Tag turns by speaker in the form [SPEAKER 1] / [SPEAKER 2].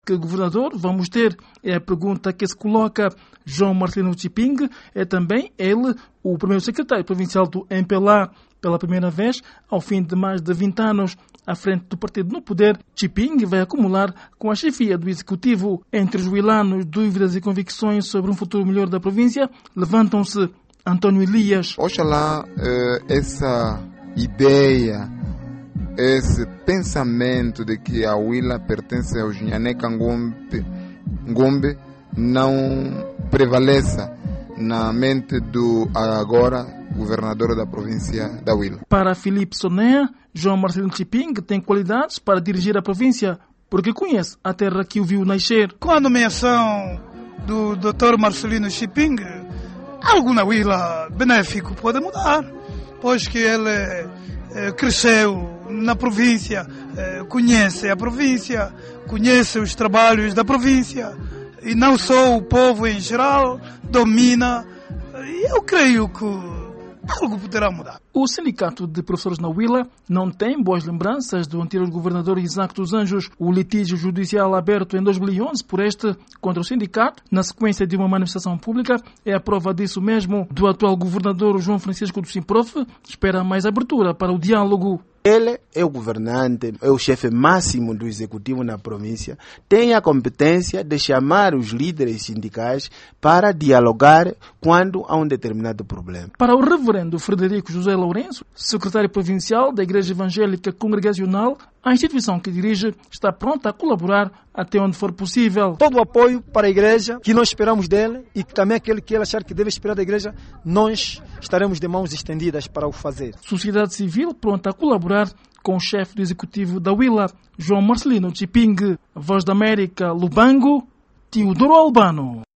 [SPEAKER 1] Que governador vamos ter? É a pergunta que se coloca. João Marcelino Chiping é também ele o primeiro secretário provincial do MPLA. Pela primeira vez, ao fim de mais de 20 anos, à frente do partido no poder, Chiping vai acumular com a chefia do Executivo. Entre os huilanos, dúvidas e convicções sobre um futuro melhor da província, levantam-se. António Elias.
[SPEAKER 2] Oxalá essa ideia, esse pensamento de que a Huila pertence aos Nhaneca Ngombe não prevaleça na mente do agora governador da província da Huila.
[SPEAKER 1] Para Filipe Sonea, João Marcelino Chiping tem qualidades para dirigir a província, porque conhece a terra que o viu nascer.
[SPEAKER 3] Com a nomeação do Dr. Marcelino Chiping, algo na Huila benéfico pode mudar, pois que ele cresceu na província, conhece a província, conhece os trabalhos da província, e não só o povo em geral, domina, e eu creio que algo poderá mudar.
[SPEAKER 1] O Sindicato de Professores na Huila não tem boas lembranças do anterior governador Isaac dos Anjos. O litígio judicial aberto em 2011 por este contra o sindicato, na sequência de uma manifestação pública, é a prova disso mesmo. Do atual governador João Francisco do Simprof, espera mais abertura para o diálogo.
[SPEAKER 4] Ele é o governante, é o chefe máximo do executivo na província, tem a competência de chamar os líderes sindicais para dialogar quando há um determinado problema.
[SPEAKER 1] Para o reverendo Frederico José Lourenço, secretário provincial da Igreja Evangélica Congregacional, a instituição que dirige está pronta a colaborar até onde for possível.
[SPEAKER 5] Todo o apoio para a Igreja que nós esperamos dele e também aquele que ele achar que deve esperar da Igreja, nós estaremos de mãos estendidas para o fazer.
[SPEAKER 1] Sociedade civil pronta a colaborar com o chefe do executivo da Huila, João Marcelino Chiping. Voz da América, Lubango, Teodoro Albano.